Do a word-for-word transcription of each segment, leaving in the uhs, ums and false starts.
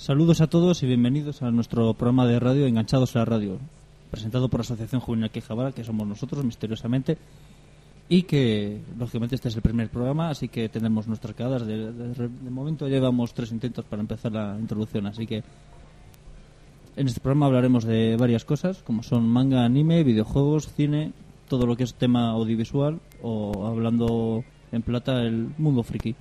Saludos a todos y bienvenidos a nuestro programa de radio Enganchados a la Radio, presentado por la Asociación Juvenil Quijabara, que somos nosotros, misteriosamente, y que, lógicamente, este es el primer programa, así que tenemos nuestras quedadas. De, de, de momento llevamos tres intentos para empezar la introducción, así que en este programa hablaremos de varias cosas, como son manga, anime, videojuegos, cine, todo lo que es tema audiovisual, o hablando en plata, el mundo friki.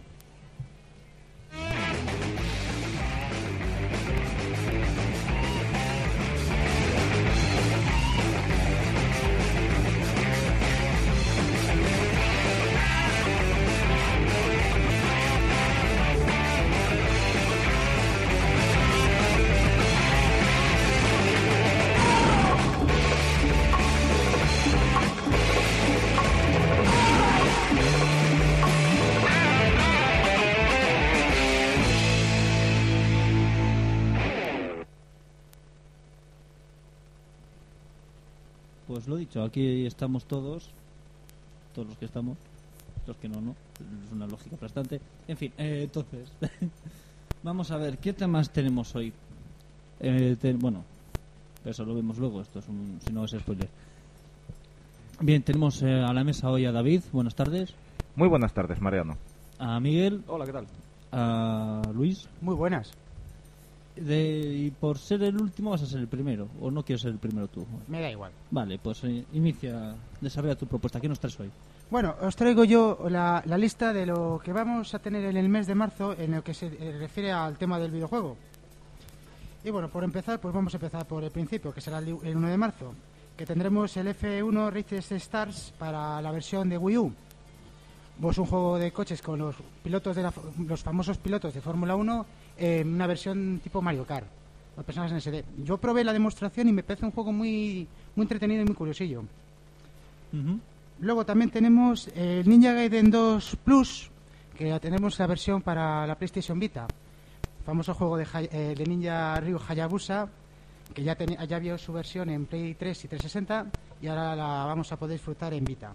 Pues lo dicho, aquí estamos todos, todos los que estamos, los que no, no, es una lógica aplastante. En fin, eh, entonces, vamos a ver, ¿qué temas tenemos hoy? Eh, te, bueno, eso lo vemos luego, esto es un, si no es spoiler. Bien, tenemos eh, a la mesa hoy a David, buenas tardes. Muy buenas tardes, Mariano. A Miguel. Hola, ¿qué tal? A Luis. Muy buenas. De, y por ser el último vas a ser el primero, o no quieres ser el primero tú. Me da igual. Vale, pues eh, inicia, desarrolla tu propuesta. ¿Qué nos traes hoy? Bueno, os traigo yo la, la lista de lo que vamos a tener en el mes de marzo en lo que se eh, refiere al tema del videojuego. Y bueno, por empezar, pues vamos a empezar por el principio, que será el, el uno de marzo, que tendremos el F uno Races Stars para la versión de Wii U. Pues un juego de coches con los pilotos de la, los famosos pilotos de Fórmula uno en una versión tipo Mario Kart, los personajes en S D. Yo probé la demostración y me parece un juego muy muy entretenido y muy curiosillo. Uh-huh. Luego también tenemos el Ninja Gaiden dos Plus, que ya tenemos la versión para la PlayStation Vita, famoso juego de, eh, de Ninja Ryu Hayabusa, que ya, ten, ya vio su versión en Play tres y trescientos sesenta y ahora la vamos a poder disfrutar en Vita.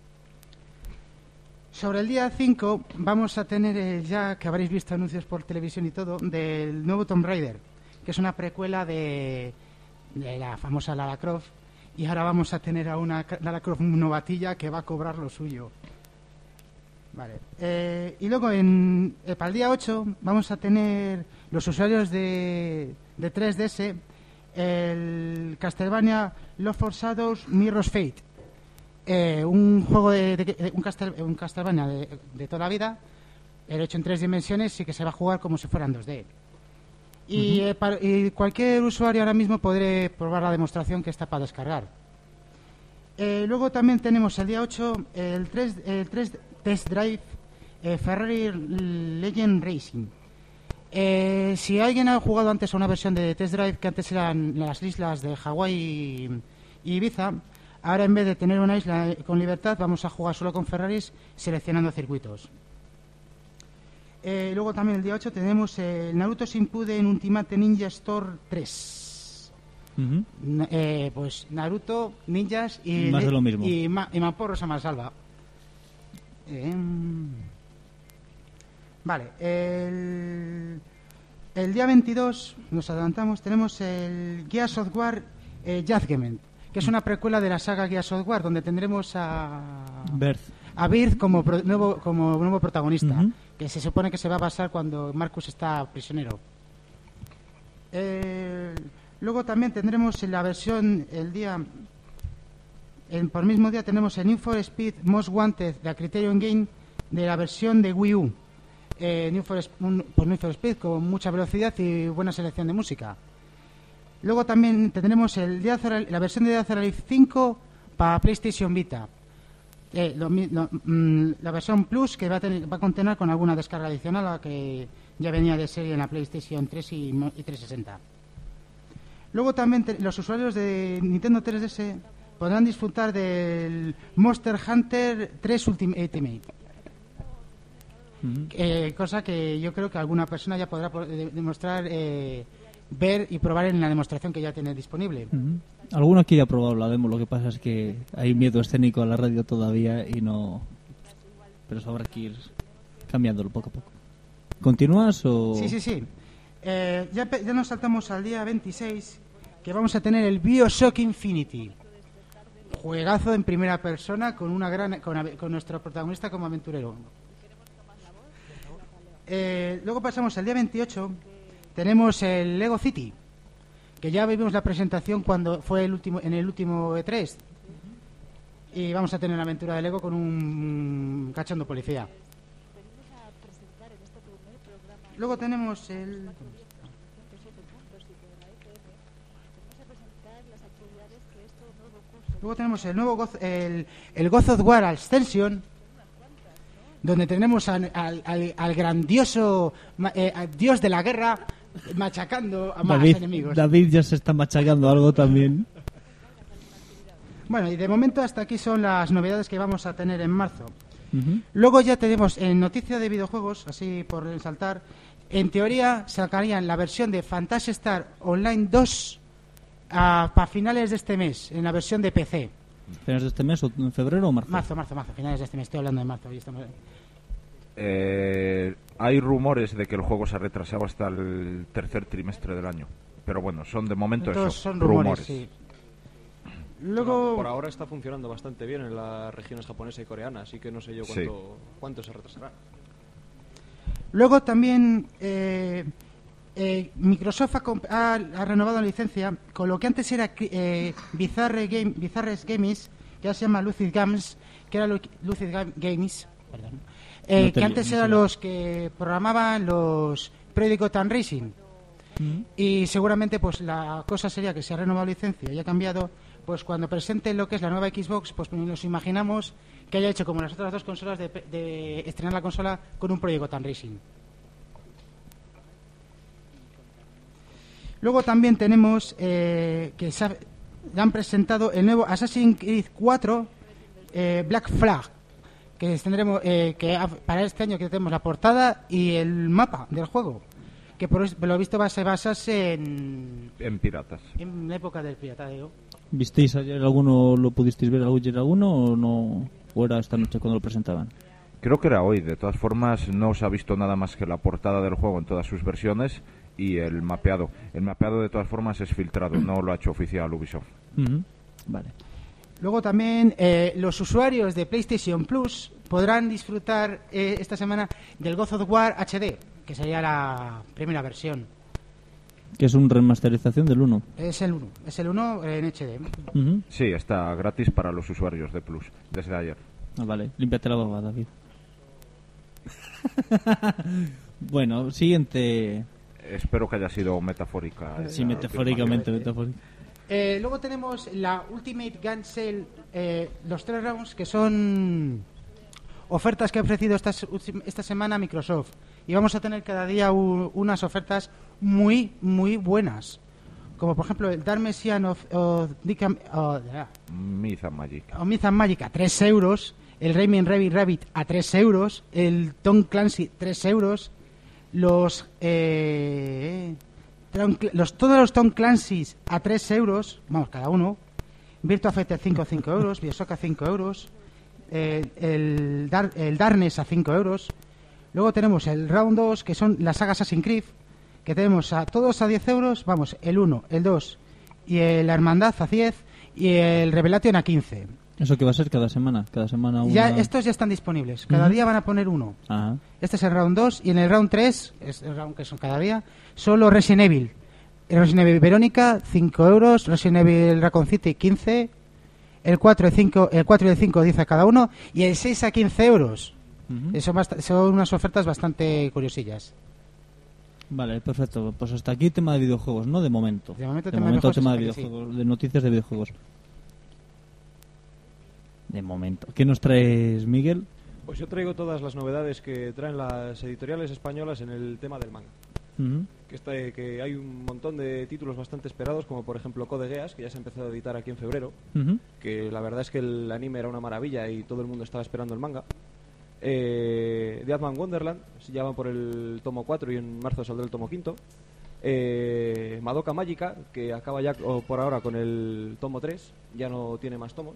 Sobre el día cinco vamos a tener, eh, ya que habréis visto anuncios por televisión y todo, del nuevo Tomb Raider, que es una precuela de, de la famosa Lara Croft, y ahora vamos a tener a una Lara Croft novatilla que va a cobrar lo suyo. Vale. Eh, y luego en, eh, para el día ocho vamos a tener los usuarios de, de tres D S el Castlevania Lord of Shadows Mirror's Fate. Eh, un juego de, de, de un, Castel, un Castlevania de, de toda la vida, hecho en tres dimensiones y que se va a jugar como si fueran dos D. Y, uh-huh. eh, para, y cualquier usuario ahora mismo podré probar la demostración que está para descargar. Eh, luego también tenemos el día ocho el tres, el tres Test Drive eh, Ferrari Legend Racing. Eh, si alguien ha jugado antes a una versión de Test Drive que antes eran las islas de Hawái y, y Ibiza, ahora en vez de tener una isla con libertad vamos a jugar solo con Ferraris seleccionando circuitos. Eh, luego también el día ocho tenemos el Naruto Shippuden Ultimate Ninja Storm tres. Uh-huh. eh, pues Naruto, ninjas y más de lo mismo. Y, ma, y Maporros a Mansalva. Eh, vale, el, el día veintidós nos adelantamos, tenemos el Gears of War eh, Judgment, que es una precuela de la saga Gears of War, donde tendremos a Birth. a Birth como pro, nuevo como nuevo protagonista, uh-huh. que se supone que se va a basar cuando Marcus está prisionero. Eh, luego también tendremos en la versión el día el, por el mismo día tenemos el Need for Speed Most Wanted de Criterion Game de la versión de Wii U. Eh, Need for, un, por Need for Speed con mucha velocidad y buena selección de música. Luego también tendremos el Death or, la versión de Death or Alive cinco para PlayStation Vita. Eh, lo, lo, mm, la versión Plus que va a, tener, va a contener con alguna descarga adicional a la que ya venía de serie en la PlayStation tres y, y trescientos sesenta. Luego también te, los usuarios de Nintendo tres D S podrán disfrutar del Monster Hunter tres Ultimate. Uh-huh. Eh, cosa que yo creo que alguna persona ya podrá de, demostrar, eh, ver y probar en la demostración que ya tiene disponible. Uh-huh. Alguno aquí ya ha probado la demo, lo que pasa es que hay miedo escénico a la radio todavía y no... Pero eso habrá que ir cambiándolo poco a poco. ¿Continúas o...? Sí, sí, sí. Eh, ya, ya nos saltamos al día veintiséis, que vamos a tener el BioShock Infinity. Juegazo en primera persona con una gran con, con nuestro protagonista como aventurero. Eh, luego pasamos al día veintiocho, tenemos el Lego City, que ya vimos la presentación cuando fue el último en el último E tres. Y vamos a tener una aventura de Lego con un cachondo policía. Luego tenemos el... Luego tenemos el nuevo Goth, el, el God of War Ascension, donde tenemos al, al, al, al grandioso eh, al dios de la guerra machacando a más David, enemigos. David ya se está machacando algo también. Bueno, y de momento hasta aquí son las novedades que vamos a tener en marzo. Uh-huh. Luego ya tenemos en noticia de videojuegos, así por resaltar, en teoría sacarían la versión de Phantasy Star Online dos para finales de este mes, en la versión de P C. ¿Finales de este mes o en febrero o marzo? Marzo, marzo, marzo, finales de este mes, estoy hablando de marzo. Hoy estamos... eh, hay rumores de que el juego se retrasaba hasta el tercer trimestre del año. Pero bueno, son de momento Todos eso, son rumores, rumores. sí. Luego... No, por ahora está funcionando bastante bien en las regiones japonesa y coreana, así que no sé yo cuánto, sí. cuánto se retrasará. Luego también eh, eh, Microsoft ha, ha, ha renovado la licencia con lo que antes era eh, Bizarre Game, Bizarres Games, que ahora se llama Lucid Games, que era Lucid Games, perdón, eh, no que antes no eran los que programaban los Project Gotham Racing. Uh-huh. Y seguramente pues la cosa sería que se ha renovado la licencia y ha cambiado. Pues cuando presente lo que es la nueva Xbox, pues nos imaginamos que haya hecho como las otras dos consolas de, de estrenar la consola con un Project Gotham Racing. Luego también tenemos eh, que se ha, han presentado el nuevo Assassin's Creed cuatro eh, Black Flag, que tendremos eh, que ha, para este año que tenemos la portada y el mapa del juego, que por lo visto va a basarse en en piratas, en la época del pirateo. ¿Visteis ayer alguno, lo pudisteis ver ayer alguno o no? ¿O era esta noche cuando lo presentaban? Creo que era hoy. De todas formas, no se ha visto nada más que la portada del juego en todas sus versiones y el mapeado. El mapeado, de todas formas, es filtrado, no lo ha hecho oficial Ubisoft. Uh-huh. Vale. Luego también eh, los usuarios de PlayStation Plus podrán disfrutar eh, esta semana del God of War H D, que sería la primera versión. Que es una remasterización del uno. Es el uno, es el uno en H D. Uh-huh. Sí, está gratis para los usuarios de Plus, desde ayer. Ah, vale, límpiate la baba, David. Bueno, siguiente. Espero que haya sido metafórica. Sí, metafóricamente, metafórica. Eh, luego tenemos la Ultimate Gun Sale, eh, los tres rounds, que son ofertas que ha ofrecido esta, esta semana Microsoft. Y vamos a tener cada día u, unas ofertas muy, muy buenas. Como por ejemplo el Dark Messiah of, of, of, of Myth and Magic. O Myth and Magic a tres euros. El Rayman Rabbit Rabbit a tres euros. El Tom Clancy tres euros. Los, eh, los todos los Tom Clancy's a tres euros. Vamos, cada uno. Virtua Fighter cinco a cinco euros. Bioshock a cinco euros. Eh, el, Dar, el Darkness a cinco euros. Luego tenemos el Round dos, que son las sagas Assassin's Creed, que tenemos a todos a diez euros. Vamos, el uno, el dos y el Hermandad a diez y el Revelation a quince. ¿Eso qué va a ser cada semana? Cada semana una... Ya, estos ya están disponibles. Cada uh-huh. día van a poner uno. Ajá. Este es el Round dos y en el Round tres, es el round que son cada día, solo Resident Evil. El Resident Evil Verónica, cinco euros. Resident Evil Raccoon City, quince. El cuatro y cinco, el cuatro y el cinco, diez a cada uno. Y el seis a quince euros. Uh-huh. Son, bast- son unas ofertas bastante curiosillas. Vale, perfecto. Pues hasta aquí tema de videojuegos, ¿no? De momento. De momento, de tema, momento de tema de videojuegos, sí. De noticias de videojuegos. De momento. ¿Qué nos traes, Miguel? Pues yo traigo todas las novedades que traen las editoriales españolas en el tema del manga. Uh-huh. Que, está, que hay un montón de títulos bastante esperados, como por ejemplo Code Geass, que ya se ha empezado a editar aquí en febrero. Uh-huh. Que la verdad es que el anime era una maravilla y todo el mundo estaba esperando el manga. Eh, Deadman Wonderland, ya van por el tomo cuatro y en marzo saldrá el tomo quinto. Eh, Madoka Mágica, que acaba ya oh, por ahora con el tomo tres, ya no tiene más tomos.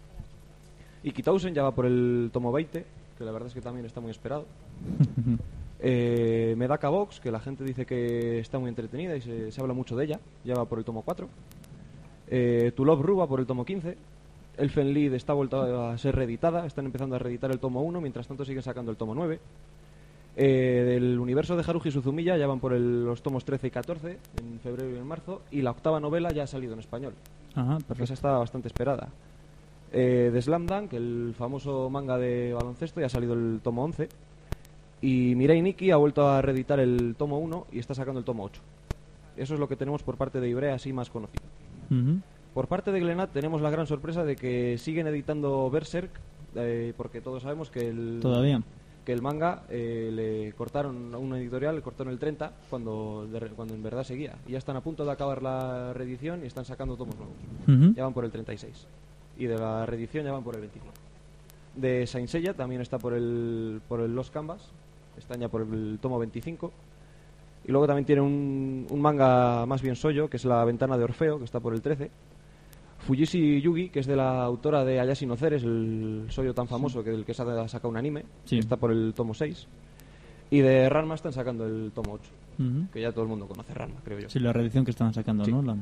Y Kitousen ya va por el tomo veinte, que la verdad es que también está muy esperado. Eh, Medaka Box, que la gente dice que está muy entretenida y se, se habla mucho de ella, ya va por el tomo cuatro. Eh, To Love Ru va por el tomo quince. Elfen Lied está vuelta a ser reeditada, están empezando a reeditar el tomo uno, mientras tanto siguen sacando el tomo nueve. Eh, del universo de Haruhi Suzumiya ya van por el, los tomos trece y catorce, en febrero y en marzo, y la octava novela ya ha salido en español. Ajá, porque esa está bastante esperada. Eh, de Slam Dunk, el famoso manga de baloncesto, ya ha salido el tomo once. Y Mirai Nikki ha vuelto a reeditar el tomo uno y está sacando el tomo ocho. Eso es lo que tenemos por parte de Ibrea, así más conocido. Uh-huh. Por parte de Glenat tenemos la gran sorpresa de que siguen editando Berserk, eh, porque todos sabemos que el, ¿Todavía? que el manga eh, le cortaron a una editorial, le cortaron el treinta cuando, de, cuando en verdad seguía. Y ya están a punto de acabar la reedición y están sacando tomos nuevos. Uh-huh. Ya van por el treinta y seis. Y de la reedición ya van por el veinticinco. De Saint Seiya también está por el, por el Lost Canvas, están ya por el tomo veinticinco. Y luego también tiene un, un manga más bien shoujo, que es La Ventana de Orfeo, que está por el trece. Fujishi Yugi, que es de la autora de Ayashi no Ceres, el shoujo tan famoso, sí, que del que se ha sacado un anime, sí, está por el tomo seis. Y de Ranma están sacando el tomo ocho, uh-huh, que ya todo el mundo conoce Ranma, creo yo. Sí, la reedición que estaban sacando, sí, ¿no? La...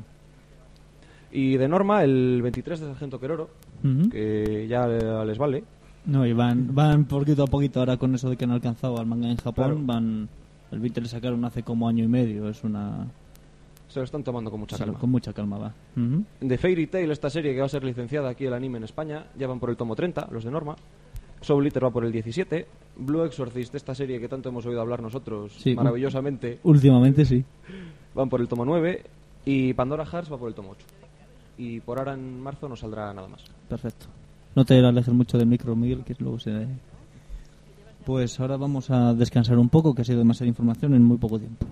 Y de Norma, el veintitrés de Sargento Keroro, uh-huh, que ya les vale. No, y van, van poquito a poquito ahora con eso de que han alcanzado al manga en Japón, claro. Van, el veinte le sacaron hace como año y medio, es una... Se lo están tomando con mucha sí, calma. Con mucha calma va. Uh-huh. De Fairy Tail, esta serie que va a ser licenciada aquí el anime en España, ya van por el tomo treinta, los de Norma. Soul Eater va por el diecisiete. Blue Exorcist, esta serie que tanto hemos oído hablar nosotros, sí, maravillosamente. Últimamente sí. Van por el tomo nueve. Y Pandora Hearts va por el tomo ocho. Y por ahora en marzo no saldrá nada más. Perfecto. No te alejes mucho del micro, Miguel, que luego se... Pues ahora vamos a descansar un poco, que ha sido demasiada información en muy poco tiempo.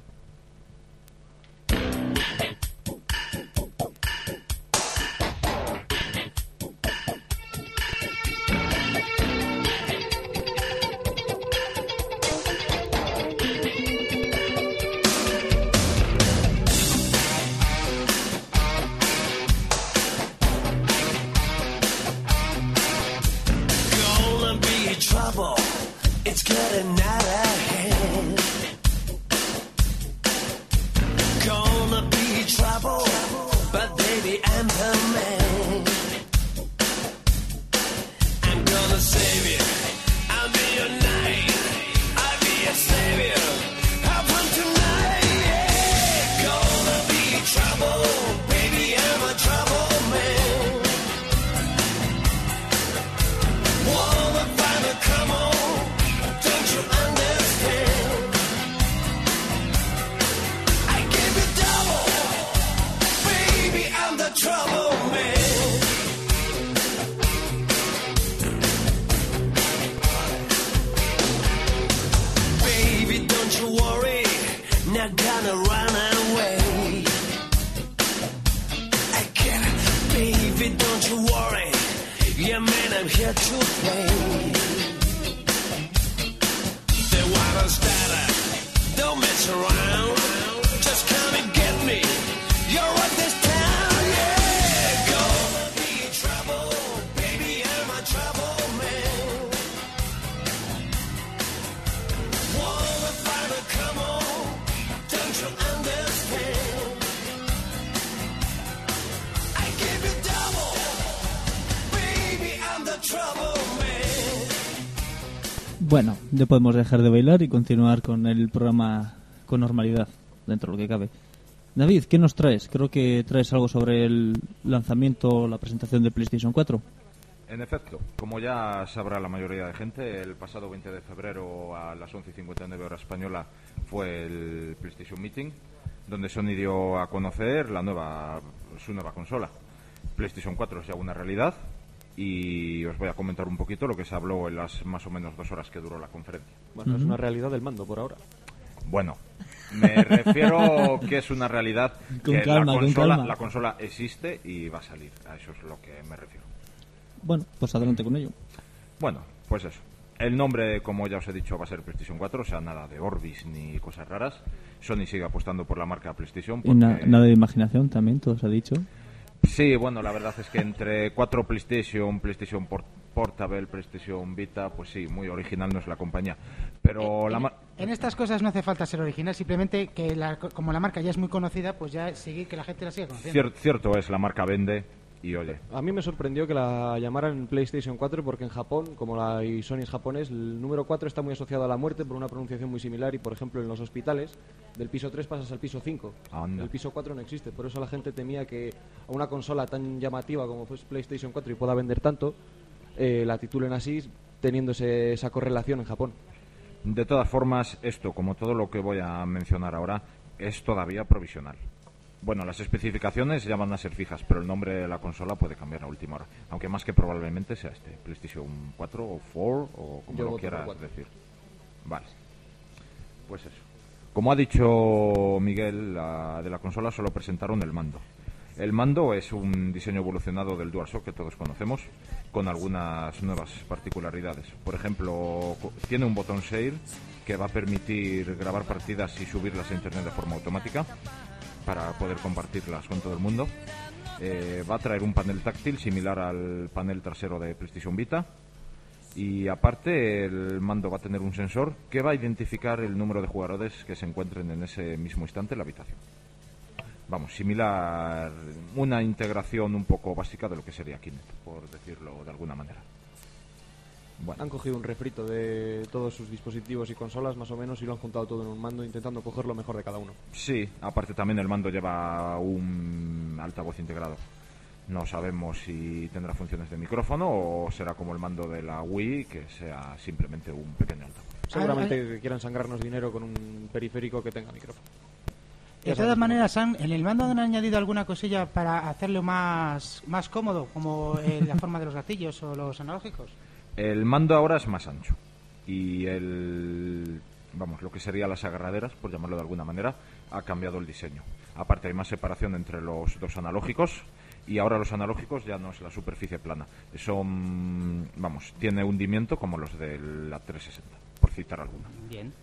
Bueno, ya podemos dejar de bailar y continuar con el programa con normalidad, dentro de lo que cabe. David, ¿qué nos traes? Creo que traes algo sobre el lanzamiento, la presentación de PlayStation cuatro. En efecto, como ya sabrá la mayoría de gente, el pasado veinte de febrero a las once y cincuenta y nueve hora española fue el PlayStation Meeting, donde Sony dio a conocer la nueva, su nueva consola. PlayStation cuatro es ya una realidad. Y os voy a comentar un poquito lo que se habló en las más o menos dos horas que duró la conferencia. Bueno, uh-huh, es una realidad del mando por ahora. Bueno, me refiero que es una realidad con que calma, la, consola, con calma. la consola existe y va a salir. A eso es lo que me refiero. Bueno, pues adelante con ello. Bueno, pues eso. El nombre, como ya os he dicho, va a ser PlayStation cuatro, o sea, nada de Orbis ni cosas raras. Sony sigue apostando por la marca PlayStation. Porque... Y na- nada de imaginación también, todo se ha dicho. Sí, bueno, la verdad es que entre cuatro PlayStation, PlayStation Port- Portable, PlayStation Vita, pues sí, muy original no es la compañía. Pero en, la ma- en estas cosas no hace falta ser original, simplemente que la, como la marca ya es muy conocida, pues ya seguir que la gente la siga conociendo. Cier- cierto es, la marca vende y oye. A mí me sorprendió que la llamaran PlayStation cuatro porque en Japón, como la y Sony es japonés, el número cuatro está muy asociado a la muerte por una pronunciación muy similar y, por ejemplo, en los hospitales, del piso tres pasas al piso cinco. Anda. El piso cuatro no existe, por eso la gente temía que a una consola tan llamativa como fue PlayStation cuatro y pueda vender tanto, eh, la titulen así, teniendo ese- esa correlación en Japón. De todas formas, esto, como todo lo que voy a mencionar ahora, es todavía provisional. Bueno, las especificaciones ya van a ser fijas, pero el nombre de la consola puede cambiar a última hora. Aunque más que probablemente sea este, PlayStation cuatro o cuatro o como Yo lo voto quieras por cuatro. decir. Vale. Pues eso. Como ha dicho Miguel, la, de la consola solo presentaron el mando. El mando es un diseño evolucionado del DualShock que todos conocemos, con algunas nuevas particularidades. Por ejemplo, co- tiene un botón Share que va a permitir grabar partidas y subirlas a internet de forma automática para poder compartirlas con todo el mundo. Eh, va a traer un panel táctil similar al panel trasero de PlayStation Vita. Y aparte, el mando va a tener un sensor que va a identificar el número de jugadores que se encuentren en ese mismo instante en la habitación. Vamos, similar, una integración un poco básica de lo que sería Kinect, por decirlo de alguna manera. Bueno, Han cogido un refrito de todos sus dispositivos y consolas, más o menos, y lo han juntado todo en un mando, intentando coger lo mejor de cada uno. sí, aparte también el mando lleva un altavoz integrado. No sabemos si tendrá funciones de micrófono o será como el mando de la Wii, que sea simplemente un pequeño altavoz. Seguramente que quieran sangrarnos dinero con un periférico que tenga micrófono. De todas maneras, han, en el mando han añadido alguna cosilla para hacerlo más, más cómodo, como eh, la forma de los gatillos o los analógicos. El mando ahora es más ancho y el, vamos, lo que serían las agarraderas, por llamarlo de alguna manera, ha cambiado el diseño. Aparte hay más separación entre los dos analógicos y ahora los analógicos ya no es la superficie plana, son, vamos, tiene hundimiento como los de la trescientos sesenta, por citar alguna. Bien.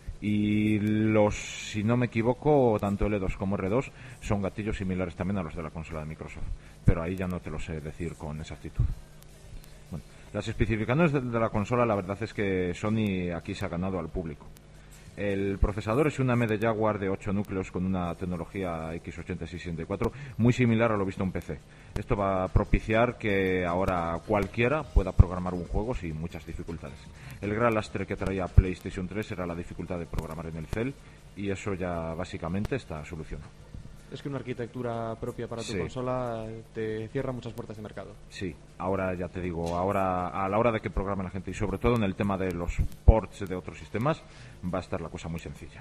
Y los, si no me equivoco, tanto L dos como R dos son gatillos similares también a los de la consola de Microsoft, pero ahí ya no te lo sé decir con exactitud. Bueno, las especificaciones de, de la consola, la verdad es que Sony aquí se ha ganado al público. El procesador es una A M D Jaguar de ocho núcleos con una tecnología X ochenta y seis sesenta y cuatro muy similar a lo visto en P C. Esto va a propiciar que ahora cualquiera pueda programar un juego sin muchas dificultades. El gran lastre que traía PlayStation tres era la dificultad de programar en el Cell y eso ya básicamente está solucionado. Es que una arquitectura propia para tu Sí. consola te cierra muchas puertas de mercado. Sí, ahora ya te digo, ahora a la hora de que programe la gente y sobre todo en el tema de los ports de otros sistemas va a estar la cosa muy sencilla.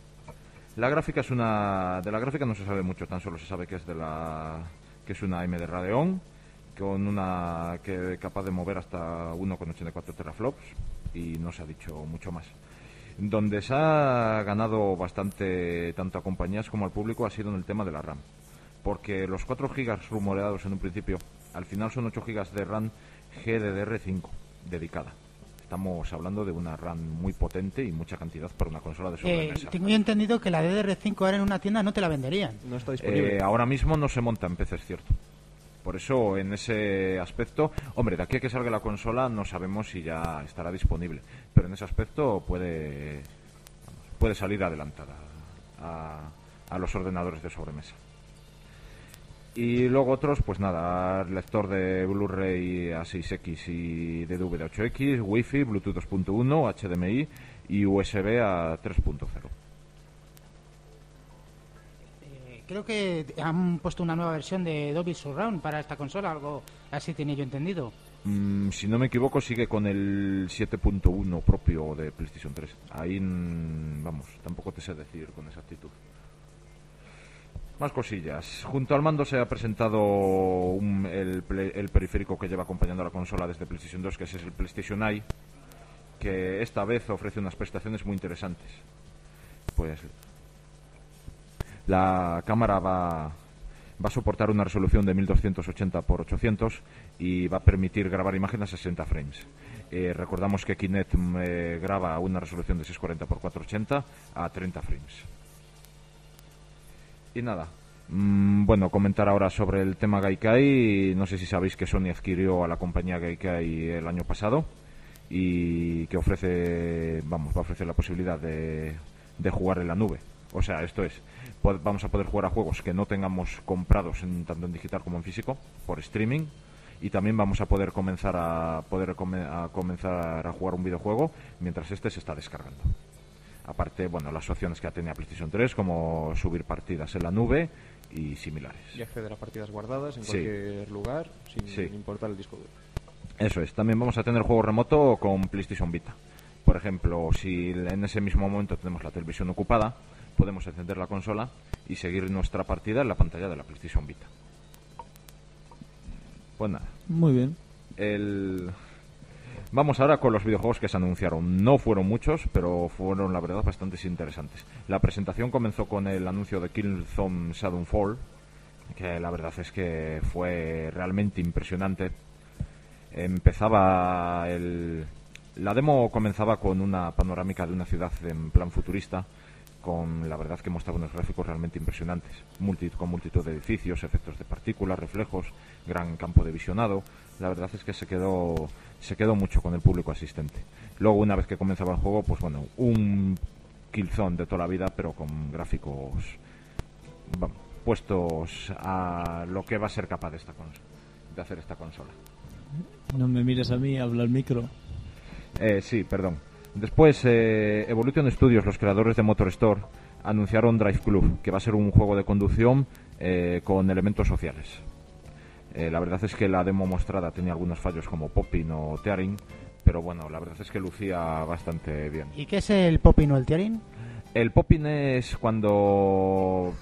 La gráfica es una, de la gráfica no se sabe mucho, tan solo se sabe que es de la, que es una A M D Radeon con una que capaz de mover hasta uno coma ochenta y cuatro teraflops y no se ha dicho mucho más. Donde se ha ganado bastante tanto a compañías como al público ha sido en el tema de la RAM, porque los cuatro gigas rumoreados en un principio al final son ocho gigas de RAM G D D R cinco dedicada. Estamos hablando de una RAM muy potente y mucha cantidad para una consola de Eh, sobremesa. tengo yo entendido que la D D R cinco ahora en una tienda no te la venderían. No está disponible. Eh, ahora mismo no se monta en P C, es cierto. Por eso, en ese aspecto, hombre, de aquí a que salga la consola no sabemos si ya estará disponible, pero en ese aspecto puede, vamos, puede salir adelantada a, a los ordenadores de sobremesa. Y luego otros, pues nada, lector de Blu-ray A seis X y D V D ocho X, Wi-Fi, Bluetooth dos punto uno, H D M I y U S B a tres punto cero. Creo que han puesto una nueva versión de Dolby Surround para esta consola, algo así tenía yo entendido. Mm, si no me equivoco, sigue con el siete punto uno propio de PlayStation tres. Ahí, mm, vamos, tampoco te sé decir con exactitud. Más cosillas. Junto al mando se ha presentado un- el, ple- el periférico que lleva acompañando a la consola desde PlayStation dos, que es el PlayStation Eye, que esta vez ofrece unas prestaciones muy interesantes. Pues la cámara va, va a soportar una resolución de mil doscientos ochenta por ochocientos y va a permitir grabar imágenes a sesenta frames. Eh, recordamos que Kinect eh, graba una resolución de seiscientos cuarenta por cuatrocientos ochenta a treinta frames. Y nada, Mm, bueno, comentar ahora sobre el tema Gaikai. No sé si sabéis que Sony adquirió a la compañía Gaikai el año pasado y que ofrece, vamos, va a ofrecer la posibilidad de, de jugar en la nube. O sea, esto es, pod- vamos a poder jugar a juegos que no tengamos comprados en, tanto en digital como en físico por streaming, y también vamos a poder comenzar a poder come- a comenzar a jugar un videojuego mientras este se está descargando. Aparte, bueno, las opciones que ya tenía PlayStation tres, como subir partidas en la nube y similares. Y acceder a partidas guardadas en Sí. cualquier lugar, sin Sí. importar el disco duro. Eso es, también vamos a tener juego remoto con PlayStation Vita. Por ejemplo, si en ese mismo momento tenemos la televisión ocupada, podemos encender la consola y seguir nuestra partida en la pantalla de la PlayStation Vita. Pues nada, Muy bien. el... vamos ahora con los videojuegos que se anunciaron. No fueron muchos, pero fueron, la verdad, bastante interesantes. La presentación comenzó con el anuncio de Killzone Shadowfall, que la verdad es que fue realmente impresionante. Empezaba el... La demo comenzaba con una panorámica de una ciudad en plan futurista, con la verdad que mostraba unos gráficos realmente impresionantes, multi, con multitud de edificios, efectos de partículas, reflejos, gran campo de visionado. La verdad es que se quedó se quedó mucho con el público asistente. Luego, una vez que comenzaba el juego, pues bueno, un Killzone de toda la vida, pero con gráficos, vamos, puestos a lo que va a ser capaz de esta consola, de hacer esta consola. No me mires a mí, habla el micro. Eh, sí, perdón. Después, eh, Evolution Studios, los creadores de Motor Store, anunciaron Drive Club, que va a ser un juego de conducción eh, con elementos sociales. Eh, la verdad es que la demo mostrada tenía algunos fallos como popping o tearing, pero bueno, la verdad es que lucía bastante bien. ¿Y qué es el popping o el tearing? El popping es cuando...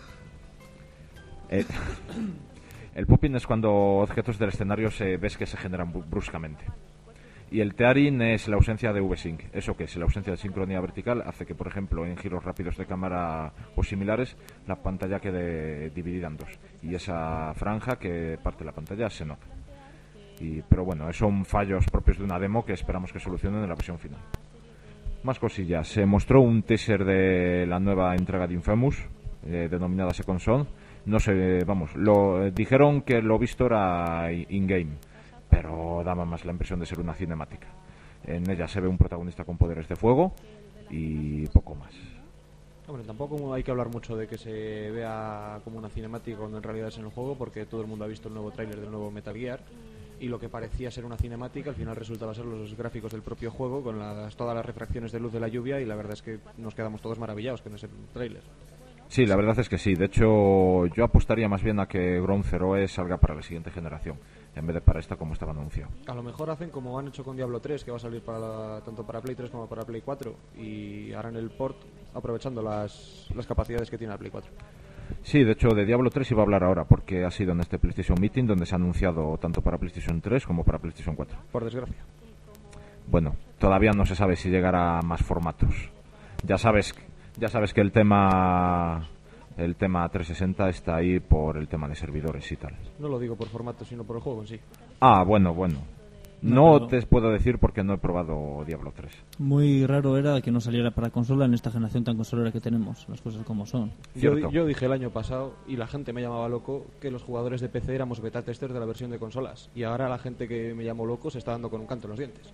eh, el popping es cuando objetos del escenario se ves que se generan bu- bruscamente. Y el tearing es la ausencia de V-Sync. ¿Eso qué es? La ausencia de sincronía vertical hace que, por ejemplo, en giros rápidos de cámara o similares, la pantalla quede dividida en dos. Y esa franja que parte la pantalla se nota. Y, pero bueno, son fallos propios de una demo que esperamos que solucionen en la versión final. Más cosillas. Se mostró un teaser de la nueva entrega de Infamous, eh, denominada Second Son. No sé, vamos, lo eh, dijeron que lo visto era in-game, pero daba más la impresión de ser una cinemática. En ella se ve un protagonista con poderes de fuego y poco más. Hombre, tampoco hay que hablar mucho de que se vea como una cinemática cuando en realidad es en el juego, porque todo el mundo ha visto el nuevo tráiler del nuevo Metal Gear, y lo que parecía ser una cinemática al final resultaba ser los gráficos del propio juego con las, todas las refracciones de luz de la lluvia, y la verdad es que nos quedamos todos maravillados con ese tráiler. Sí, la verdad es que sí. De hecho, yo apostaría más bien a que Ground Zeroes salga para la siguiente generación, en vez de para esta como estaba anunciado. A lo mejor hacen como han hecho con Diablo tres, que va a salir para la- tanto para Play tres como para Play cuatro, y harán el port aprovechando las, las capacidades que tiene la Play cuatro. Sí, de hecho, de Diablo tres iba a hablar ahora, porque ha sido en este PlayStation Meeting donde se ha anunciado tanto para PlayStation tres como para PlayStation cuatro. Por desgracia. Bueno, todavía no se sabe si llegará a más formatos. Ya sabes, ya sabes que el tema, el tema trescientos sesenta está ahí por el tema de servidores y tal. No lo digo por formato, sino por el juego en sí. Ah, bueno, bueno. No, No pero- te puedo decir porque no he probado Diablo tres. Muy raro era que no saliera para consola en esta generación tan consolera que tenemos, las cosas como son. Yo, Cierto. di- yo dije el año pasado, y la gente me llamaba loco, que los jugadores de P C éramos beta testers de la versión de consolas. Y ahora la gente que me llamó loco se está dando con un canto en los dientes.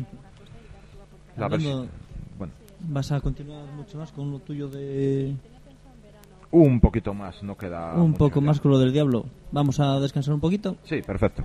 La Hablando- versi- bueno, ¿Vas a continuar mucho más con lo tuyo de... un poquito más, no queda un mucho poco ya. más con lo del diablo? ¿Vamos a descansar un poquito? Sí, perfecto.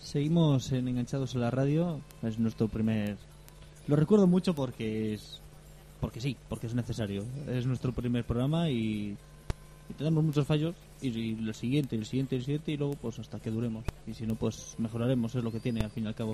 Seguimos en Enganchados en la Radio. Es nuestro primer... Lo recuerdo mucho porque es... Porque sí, porque es necesario. Es nuestro primer programa y, y tenemos muchos fallos. Y, y el siguiente, el siguiente, el siguiente y luego pues hasta que duremos. Y si no, pues mejoraremos, es lo que tiene al fin y al cabo.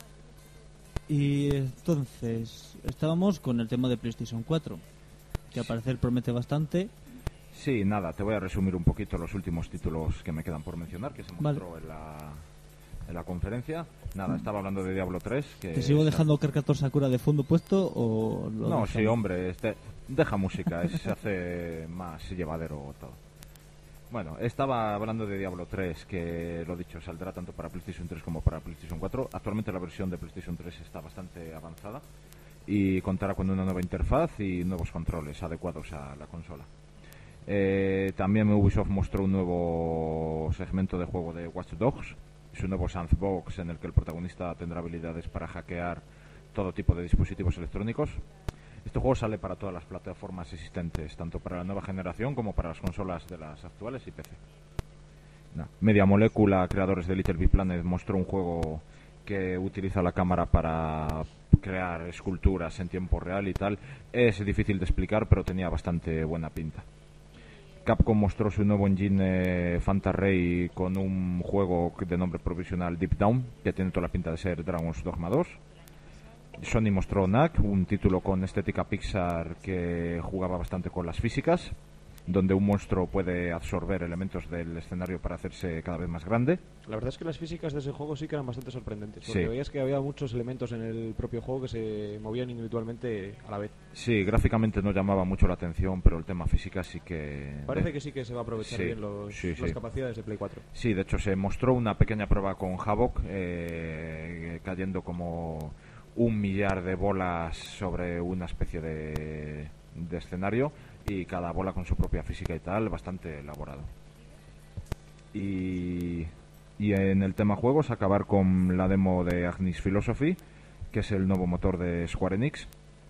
Y entonces, estábamos con el tema de PlayStation cuatro, que al parecer promete bastante. Sí, nada, te voy a resumir un poquito los últimos títulos que me quedan por mencionar, que se mostró vale. en la... en la conferencia. Nada, estaba hablando de Diablo tres. Que ¿Te sigo dejando Carcator Sakura de fondo puesto o lo No, dejamos? sí, hombre, este, deja música, es, se hace más llevadero todo. Bueno, estaba hablando de Diablo tres, que lo dicho, saldrá tanto para PlayStation tres como para PlayStation cuatro. Actualmente la versión de PlayStation tres está bastante avanzada y contará con una nueva interfaz y nuevos controles adecuados a la consola. Eh, también Ubisoft mostró un nuevo segmento de juego de Watch Dogs, su nuevo sandbox en el que el protagonista tendrá habilidades para hackear todo tipo de dispositivos electrónicos. Este juego sale para todas las plataformas existentes, tanto para la nueva generación como para las consolas de las actuales y P C. No. Media Molecula, creadores de Little Big Planet, mostró un juego que utiliza la cámara para crear esculturas en tiempo real y tal. Es difícil de explicar, pero tenía bastante buena pinta. Capcom mostró su nuevo engine eh, Fantasy con un juego de nombre provisional Deep Down, que tiene toda la pinta de ser Dragon's Dogma dos. Sony mostró Knack, un título con estética Pixar que jugaba bastante con las físicas, donde un monstruo puede absorber elementos del escenario para hacerse cada vez más grande. La verdad es que las físicas de ese juego sí que eran bastante sorprendentes, porque Sí. veías que había muchos elementos en el propio juego que se movían individualmente a la vez. Sí, gráficamente no llamaba mucho la atención, pero el tema física sí que... Parece de... que sí que se va a aprovechar sí, bien los, sí, las sí. capacidades de Play cuatro. Sí, de hecho se mostró una pequeña prueba con Havok, eh, cayendo como un millar de bolas sobre una especie de, de escenario, y cada bola con su propia física y tal, bastante elaborado. Y, y en el tema juegos, acabar con la demo de Agnes Philosophy, que es el nuevo motor de Square Enix.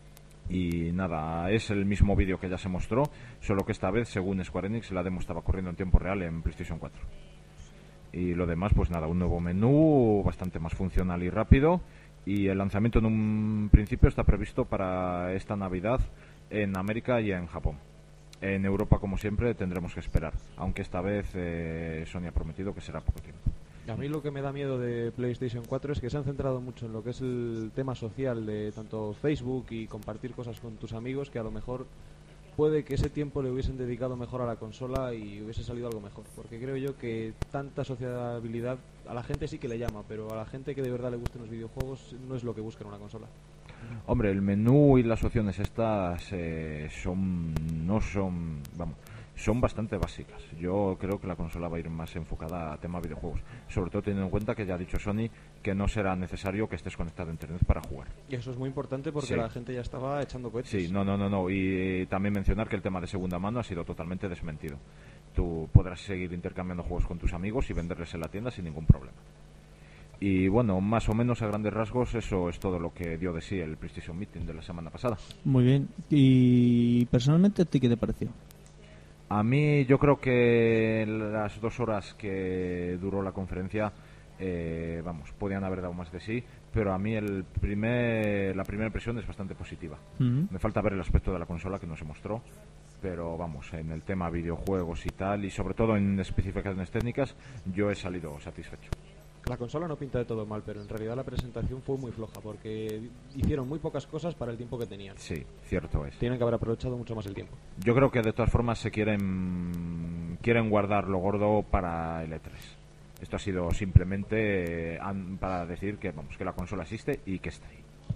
Y nada, es el mismo vídeo que ya se mostró, solo que esta vez, según Square Enix, la demo estaba corriendo en tiempo real en PlayStation cuatro. Y lo demás, pues nada, un nuevo menú bastante más funcional y rápido. Y el lanzamiento en un principio está previsto para esta Navidad en América y en Japón. En Europa, como siempre, tendremos que esperar, aunque esta vez eh, Sony ha prometido que será poco tiempo. A mí lo que me da miedo de PlayStation cuatro es que se han centrado mucho en lo que es el tema social de tanto Facebook y compartir cosas con tus amigos, que a lo mejor puede que ese tiempo le hubiesen dedicado mejor a la consola y hubiese salido algo mejor, porque creo yo que tanta sociabilidad a la gente sí que le llama, pero a la gente que de verdad le gusten los videojuegos no es lo que busca en una consola. Hombre, el menú y las opciones estas eh, son no son vamos son bastante básicas. Yo creo que la consola va a ir más enfocada a tema videojuegos, sobre todo teniendo en cuenta que ya ha dicho Sony que no será necesario que estés conectado a internet para jugar. Y eso es muy importante porque Sí. la gente ya estaba echando cohetes. Sí, no, no, no, no. Y también mencionar que el tema de segunda mano ha sido totalmente desmentido. Tú podrás seguir intercambiando juegos con tus amigos y venderles en la tienda sin ningún problema. Y bueno, más o menos a grandes rasgos eso es todo lo que dio de sí el PlayStation Meeting de la semana pasada. Muy bien. Y personalmente, ¿a ti qué te pareció? A mí yo creo que las dos horas que duró la conferencia, eh, vamos, podían haber dado más de sí, pero a mí el primer, la primera impresión es bastante positiva. Uh-huh. Me falta ver el aspecto de la consola que no se mostró, pero vamos, en el tema videojuegos y tal, y sobre todo en especificaciones técnicas, yo he salido satisfecho. La consola no pinta de todo mal, pero en realidad la presentación fue muy floja porque hicieron muy pocas cosas para el tiempo que tenían. Sí, cierto es. Tienen que haber aprovechado mucho más el tiempo. Yo creo que de todas formas se quieren quieren guardar lo gordo para el E tres. Esto ha sido simplemente eh, an- para decir que vamos que la consola existe y que está ahí.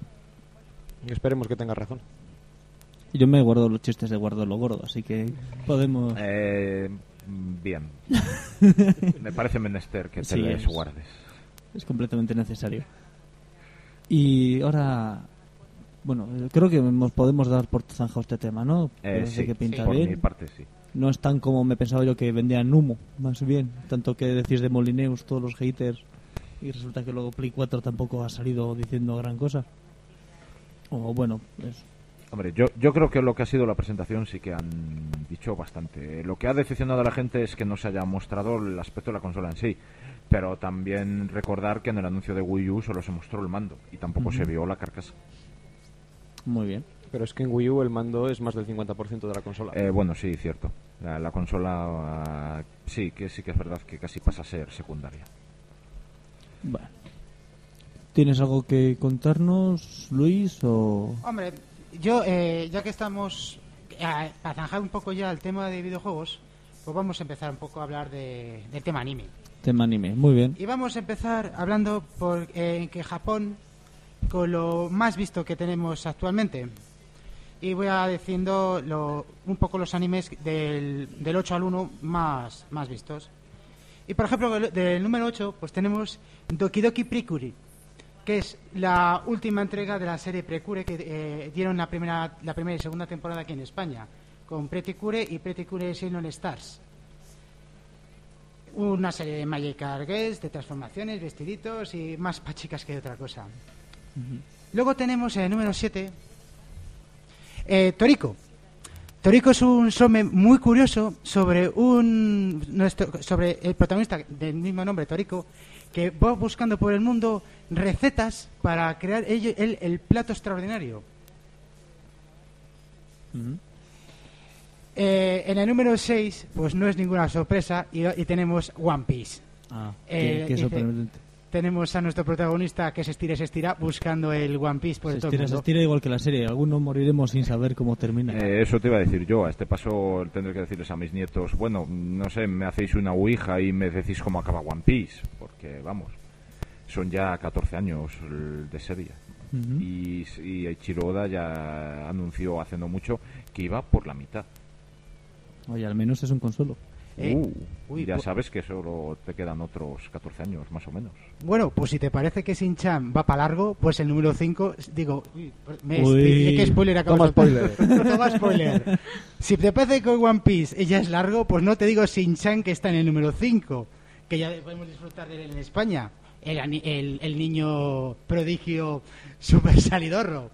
Y esperemos que tenga razón. Yo me guardo los chistes de guardo lo gordo, así que podemos... Eh, bien. Me parece menester que te Sí, les es. guardes. Es completamente necesario. Y ahora... Bueno, eh, creo que nos podemos dar por zanjado este tema, ¿no? Eh, Parece sí, que pinta por bien. mi parte sí. No es tan como me pensaba yo que vendían humo, más bien. Tanto que decís de Molineus, todos los haters, y resulta que luego Play cuatro tampoco ha salido diciendo gran cosa. O bueno, es... Hombre, yo, yo creo que lo que ha sido la presentación sí que han dicho bastante. Lo que ha decepcionado a la gente es que no se haya mostrado el aspecto de la consola en sí. Pero también recordar que en el anuncio de Wii U solo se mostró el mando y tampoco uh-huh. se vio la carcasa. Muy bien. Pero es que en Wii U el mando es más del cincuenta por ciento de la consola. Eh, bueno, sí, cierto. La, la consola uh, sí que sí que es verdad que casi pasa a ser secundaria. Bueno. ¿Tienes algo que contarnos, Luis? O... Hombre, yo, eh, ya que estamos eh, a zanjar un poco ya el tema de videojuegos, pues vamos a empezar un poco a hablar de, del tema anime. Tema anime, muy bien. Y vamos a empezar hablando por eh, que Japón, con lo más visto que tenemos actualmente, y voy a diciendo lo, un poco los animes del, del ocho al uno más, más vistos. Y por ejemplo, del número ocho, pues tenemos Doki Doki Precure, que es la última entrega de la serie Precure que eh, dieron la primera, la primera y segunda temporada aquí en España, con Pretty Cure y Pretty Cure Xenon Stars. Una serie de Magical Girls, de transformaciones, vestiditos y más pa' chicas que de otra cosa. Uh-huh. Luego tenemos el número siete, eh, Toriko. Toriko es un shonen muy curioso sobre un nuestro, sobre el protagonista del mismo nombre, Toriko, que va buscando por el mundo recetas para crear el, el, el plato extraordinario. Uh-huh. Eh, en el número seis, pues no es ninguna sorpresa, y, y tenemos One Piece. Ah, eh, qué, qué sorprendente. Tenemos a nuestro protagonista que se estira, se estira, buscando el One Piece por se todo estira, el mundo. Se estira igual que la serie. Algunos moriremos sin saber cómo termina. Eh, eso te iba a decir yo. A este paso tendré que decirles a mis nietos, bueno, no sé, me hacéis una ouija y me decís cómo acaba One Piece. Porque, vamos, son ya catorce años de serie. Uh-huh. Y, y Eiichiro Oda ya anunció hace no mucho que iba por la mitad. Oye, al menos es un consuelo. Eh, uh, uy, ya sabes que solo te quedan otros catorce años, más o menos. Bueno, pues si te parece que Shin-Chan va para largo, pues el número cinco, digo... Uy, me uy. ¿qué spoiler acabo Toma spoiler. Toma spoiler. Si te parece que One Piece ella es largo, pues no te digo Shin-Chan, que está en el número cinco, que ya podemos disfrutar de él en España. El, el, el niño prodigio super salidorro.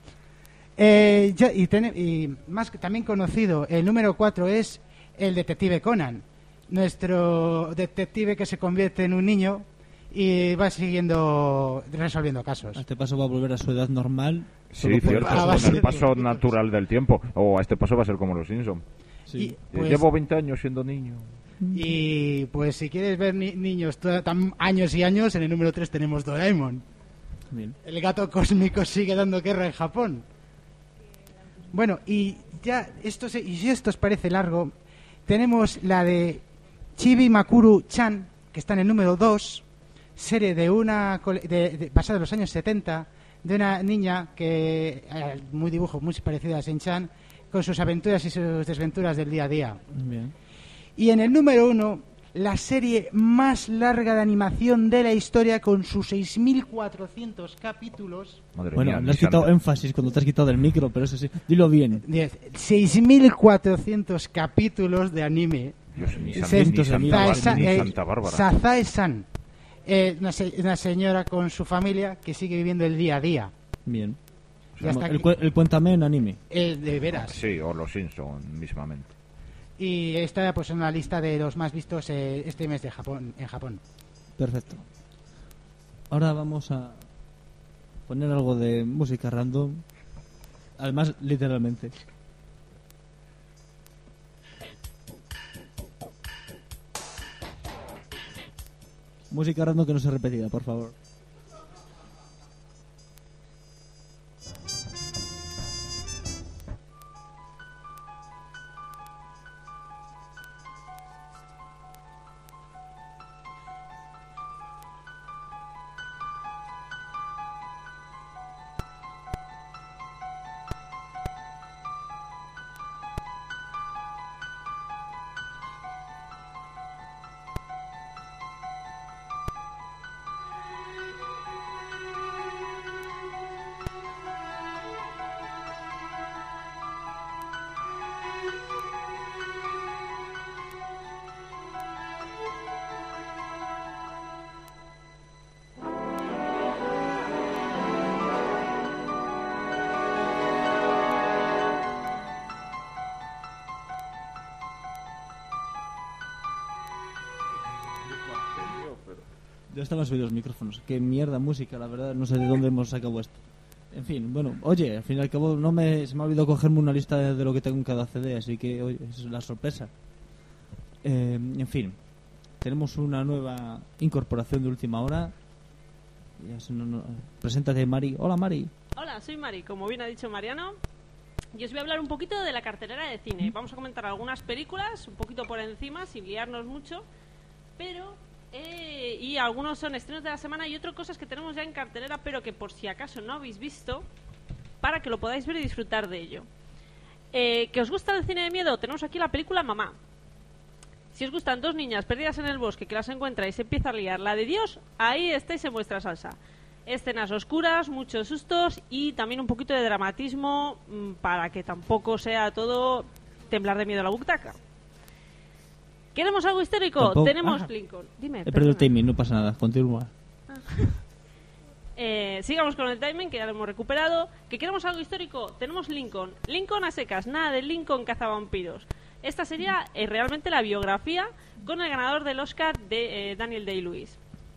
Eh, ya, y, ten, y más también conocido, el número cuatro es el detective Conan, nuestro detective que se convierte en un niño y va siguiendo, resolviendo casos. A este paso va a volver a su edad normal. Sí, cierto, con el paso natural del tiempo. O a este paso va a ser como los Simpsons. Sí. Pues, llevo veinte años siendo niño. Y pues si quieres ver ni niños tan años y años, en el número tres tenemos Doraemon. Bien. El gato cósmico sigue dando guerra en Japón. Bueno, y ya esto se, y si esto os parece largo, tenemos la de Chibi Makuru-chan, que está en el número dos, serie de una de, de, basada en los años setenta, de una niña que eh, muy dibujo, muy parecida a Shin-chan, con sus aventuras y sus desventuras del día a día. Bien. Y en el número uno, la serie más larga de animación de la historia, con sus seis mil cuatrocientos capítulos. Madre bueno, mía, le has quitado santa. énfasis cuando te has quitado del micro, pero eso sí, dilo bien. seis mil cuatrocientos capítulos de anime. Dios, ni, Se, ni, Santa, Santa, ni Santa Bárbara. Sazae-san, eh, una, se, una señora con su familia que sigue viviendo el día a día. Bien. O sea, el, el, el cuéntame en anime. Eh, de veras. Sí, o los Simpsons mismamente. Y está pues en la lista de los más vistos eh, este mes de Japón, en Japón. Perfecto. Ahora vamos a poner algo de música random. Además, literalmente. Música random que no sea repetida, por favor. Ya están los vídeos micrófonos. Qué mierda música, la verdad. No sé de dónde hemos sacado esto. En fin, bueno, oye, al fin y al cabo no me, se me ha olvidado cogerme una lista de, de lo que tengo en cada C D, así que oye, esa es la sorpresa. Eh, en fin, tenemos una nueva incorporación de última hora. Ya se no, no, preséntate, Mari. Hola, Mari. Hola, soy Mari, como bien ha dicho Mariano. Y os voy a hablar un poquito de la cartelera de cine. Vamos a comentar algunas películas, un poquito por encima, sin guiarnos mucho, pero... Eh, y algunos son estrenos de la semana y otras cosas que tenemos ya en cartelera, pero que por si acaso no habéis visto, para que lo podáis ver y disfrutar de ello. Eh, ¿Que os gusta el cine de miedo? Tenemos aquí la película Mamá. Si os gustan dos niñas perdidas en el bosque que las encuentra y se empieza a liar la de Dios, ahí estáis en vuestra salsa. Escenas oscuras, muchos sustos y también un poquito de dramatismo mmm, para que tampoco sea todo temblar de miedo a la butaca. ¿Queremos algo histórico? Tampoco. Tenemos Ah. Lincoln. Dime. He perdido el perdona. timing, no pasa nada, continúa. Ah. eh, sigamos con el timing, que ya lo hemos recuperado. ¿Que queremos algo histórico? Tenemos Lincoln. Lincoln a secas, nada de Lincoln cazavampiros. Esta sería eh, realmente la biografía con el ganador del Oscar de eh, Daniel Day-Lewis.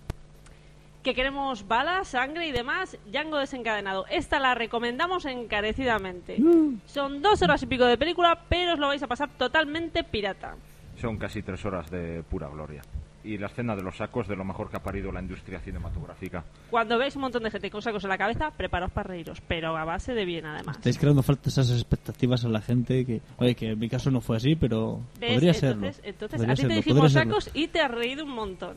Que queremos balas, sangre y demás, Django desencadenado. Esta la recomendamos encarecidamente. Mm. Son dos horas y pico de película, pero os lo vais a pasar totalmente pirata. Son casi tres horas de pura gloria. Y la escena de los sacos, de lo mejor que ha parido la industria cinematográfica. Cuando veáis un montón de gente con sacos en la cabeza, preparaos para reíros, pero a base de bien además. Estáis creando falsas expectativas a la gente que, oye, que en mi caso no fue así, pero ¿Ves? podría entonces, serlo. Entonces, Podría a ti serlo, te podría dijimos serlo. sacos y te has reído un montón.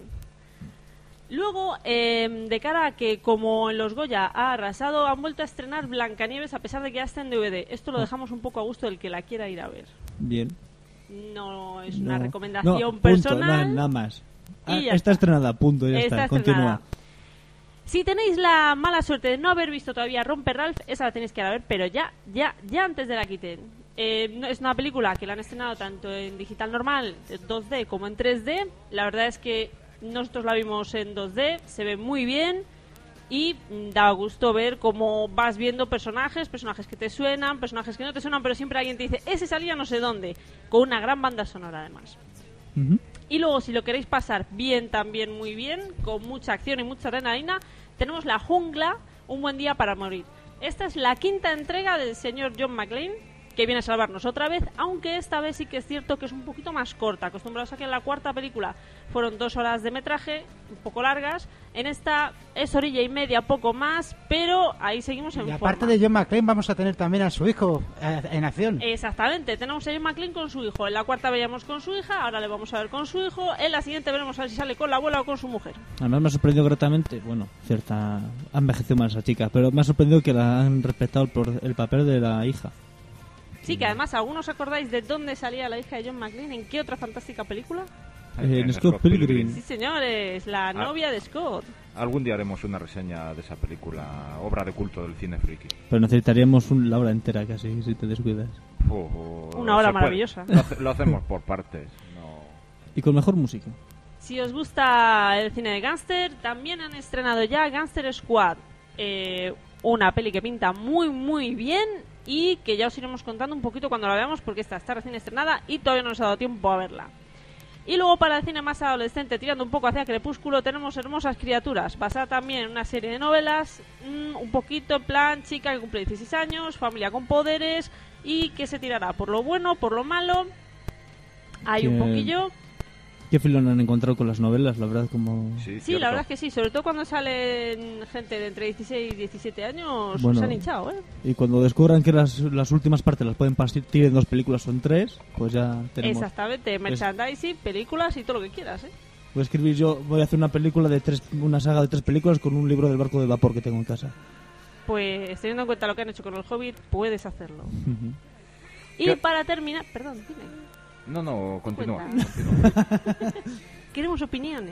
Luego, eh, de cara a que, como en los Goya ha arrasado, han vuelto a estrenar Blancanieves a pesar de que ya está en D V D. Esto lo dejamos un poco a gusto del que la quiera ir a ver. Bien. No es una No. recomendación No, punto, personal. nada, nada más. Y Ah, ya está, está. estrenada, punto, ya Está está, continúa. estrenada. Si tenéis la mala suerte de no haber visto todavía Romper Ralph, esa la tenéis que ir a ver, pero ya, ya, ya antes de la quiten. Eh, no- es una película que la han estrenado tanto en digital normal, dos D, como en tres D. La verdad es que nosotros la vimos en dos D, se ve muy bien y mm, da gusto ver cómo vas viendo personajes, personajes que te suenan, personajes que no te suenan, pero siempre alguien te dice, ese salía no sé dónde, con una gran banda sonora además. Ujú. Y luego, si lo queréis pasar bien, también muy bien, con mucha acción y mucha adrenalina, tenemos La Jungla, un buen día para morir. Esta es la quinta entrega del señor John McClane, que viene a salvarnos otra vez, aunque esta vez sí que es cierto que es un poquito más corta. Acostumbrados a que en la cuarta película fueron dos horas de metraje, un poco largas. En esta es orilla y media, poco más, pero ahí seguimos en Y forma. aparte de John McClane vamos a tener también a su hijo eh, en acción. Exactamente, tenemos a John McClane con su hijo. En la cuarta veíamos con su hija, ahora le vamos a ver con su hijo. En la siguiente veremos a ver si sale con la abuela o con su mujer. Además me ha sorprendido gratamente, bueno, cierta... ha envejecido más esa chica, pero me ha sorprendido que la han respetado por el papel de la hija. Sí, que además, ¿algunos acordáis de dónde salía la hija de John McClane? ¿En qué otra fantástica película? Eh, en Scott Pilgrim. Sí, señores, la novia de Scott. Algún día haremos una reseña de esa película, obra de culto del cine friki. Pero necesitaríamos una hora entera casi, si te descuidas. Oh, oh, Una hora se puede. maravillosa. Lo, hace- lo hacemos por partes. No. Y con mejor música. Si os gusta el cine de gángster, también han estrenado ya Gangster Squad. Eh, una peli que pinta muy, muy bien y que ya os iremos contando un poquito cuando la veamos porque esta está recién estrenada y todavía no nos ha dado tiempo a verla. Y luego para el cine más adolescente, tirando un poco hacia Crepúsculo, tenemos Hermosas Criaturas, basada también en una serie de novelas, mmm, un poquito en plan chica que cumple dieciséis años, familia con poderes y que se tirará por lo bueno, por lo malo. Hay Que- un poquillo... ¿Qué filón han encontrado con las novelas? La verdad, como... Sí, Sí, cierto. la verdad es que sí, sobre todo cuando salen gente de entre dieciséis y diecisiete años, Bueno. se han hinchado, ¿eh? Y cuando descubran que las, las últimas partes las pueden partir en dos películas o en tres, pues ya tenemos... Exactamente, merchandising, películas y todo lo que quieras, ¿eh? Voy a escribir yo, voy a hacer una película de tres, una saga de tres películas con un libro del barco de vapor que tengo en casa. Pues teniendo en cuenta lo que han hecho con el Hobbit, puedes hacerlo. Ujú. Y ¿Qué? para terminar, perdón, dime, No, no, continúa. Cuenta. continúa. queremos opiniones.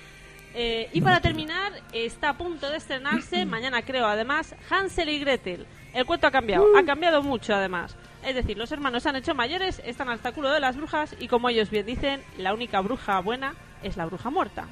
Eh, y para terminar, está a punto de estrenarse, mañana creo además, Hansel y Gretel. El cuento ha cambiado, ha cambiado mucho además. Es decir, los hermanos se han hecho mayores, están hasta el culo de las brujas y como ellos bien dicen, la única bruja buena es la bruja muerta.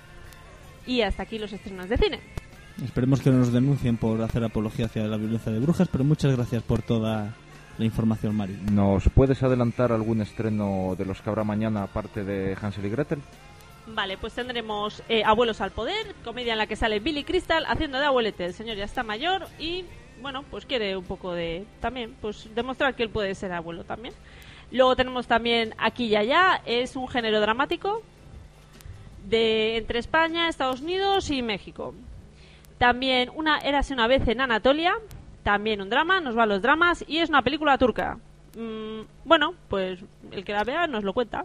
Y hasta aquí los estrenos de cine. Esperemos que no nos denuncien por hacer apología hacia la violencia de brujas, pero muchas gracias por toda la información, Mari. ¿Nos puedes adelantar algún estreno de los que habrá mañana aparte de Hansel y Gretel? Vale, pues tendremos eh, Abuelos al Poder, comedia en la que sale Billy Crystal haciendo de abuelete. El señor ya está mayor y, bueno, pues quiere un poco de... también, pues demostrar que él puede ser abuelo también. Luego tenemos también Aquí y Allá, es un género dramático de entre España, Estados Unidos y México. También una Érase una vez en Anatolia, también un drama, nos va a los dramas, y es una película turca. Mm, bueno, pues el que la vea nos lo cuenta.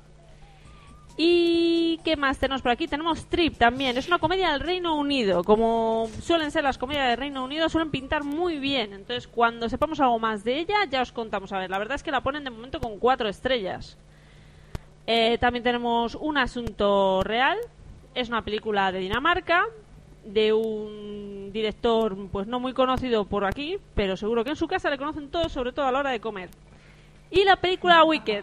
¿Y qué más tenemos por aquí? Tenemos Trip también, es una comedia del Reino Unido. Como suelen ser las comedias del Reino Unido, suelen pintar muy bien. Entonces, cuando sepamos algo más de ella, ya os contamos. A ver, la verdad es que la ponen de momento con cuatro estrellas. Eh, también tenemos Un asunto real, es una película de Dinamarca, de un director pues no muy conocido por aquí, pero seguro que en su casa le conocen todos, sobre todo a la hora de comer. Y la película Wicked.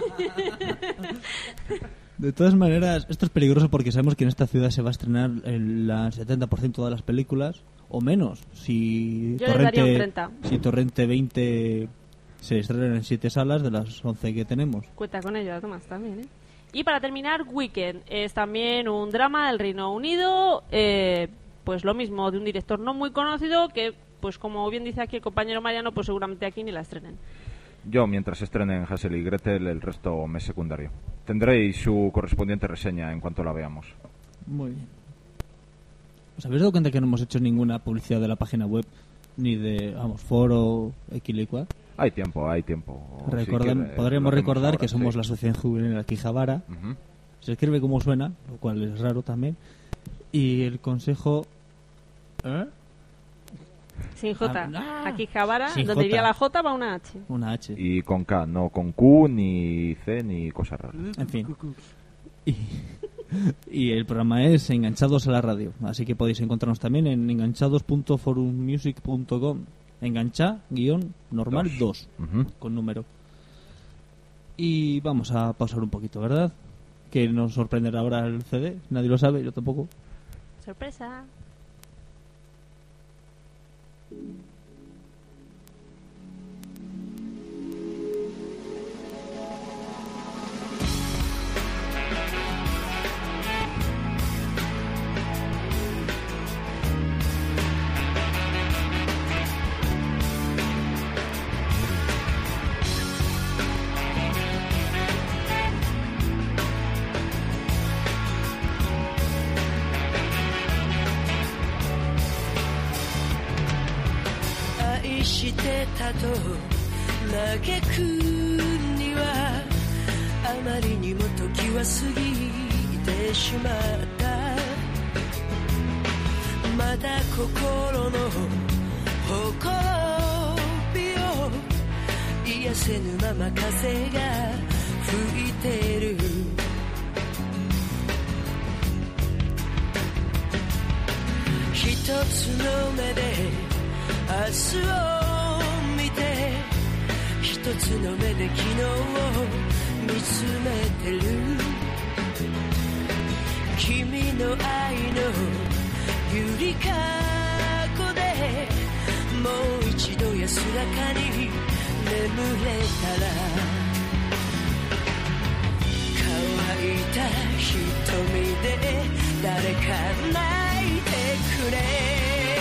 De todas maneras, esto es peligroso porque sabemos que en esta ciudad se va a estrenar el setenta por ciento de las películas, o menos. Si Yo le daría un treinta. Si Torrente veinte se estrena en siete salas de las once que tenemos. Cuenta con ello, Tomás, también, ¿eh? Y para terminar, Weekend es también un drama del Reino Unido, eh, pues lo mismo, de un director no muy conocido que, pues como bien dice aquí el compañero Mariano, pues seguramente aquí ni la estrenen. Yo, mientras estrenen Hansel y Gretel, el resto me es secundario. Tendréis su correspondiente reseña en cuanto la veamos. Muy bien. ¿Os habéis dado cuenta que no hemos hecho ninguna publicidad de la página web, ni de, vamos, foro, Equilicua? Hay tiempo, hay tiempo. Recordan, si quiere, podríamos recordar ahora, que somos sí. la Asociación Juvenil Quijabara. Uh-huh. Se escribe como suena, lo cual es raro también. Y el consejo... ¿Eh? Sin J. Ah, aquí Javara, donde J. iría la J va una H. Una H. Y con K, no con Q, ni C, ni cosas raras. En fin. Y, y el programa es Enganchados a la Radio. Así que podéis encontrarnos también en enganchados punto forum music punto com. Engancha, guión, normal, dos. Uh-huh. Con número. Y vamos a pausar un poquito, ¿verdad? Que nos sorprenderá ahora el C D. Nadie lo sabe, yo tampoco. Sorpresa. と嘆くにはあまりにも時は過ぎてしまったまだ心のほころびを癒せぬまま風が吹いてる一つの目で明日を一つの目で昨日を見つめてる君の愛のゆりかごでもう一度安らかに眠れたら乾いた瞳で誰か泣いてくれ